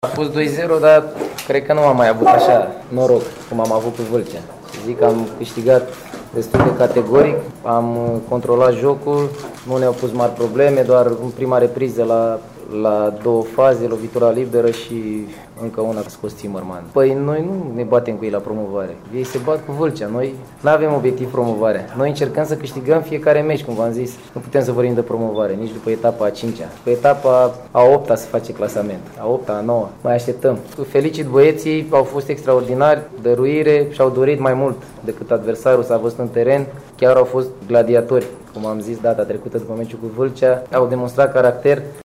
A fost 2-0, dar cred că nu am mai avut așa noroc cum am avut cu Vâlcea. Zic că am câștigat destul de categoric, am controlat jocul, nu ne-au pus mari probleme, doar în prima repriză la două faze, lovitura liberă și încă una scos Zimmerman. Păi noi nu ne batem cu ei la promovare, ei se bat cu Vâlcea, noi nu avem obiectiv promovarea. Noi încercăm să câștigăm fiecare meci, cum v-am zis, nu putem să vorbim de promovare, nici după etapa a 5-a. Pe etapa a 8-a se face clasament, a 8-a, a 9-a, mai așteptăm. Felicit băieții, au fost extraordinari, dăruire și-au dorit mai mult decât adversarul s-a văzut în teren, chiar au fost gladiatori. Cum am zis data trecută după meciul cu Vâlcea, au demonstrat caracter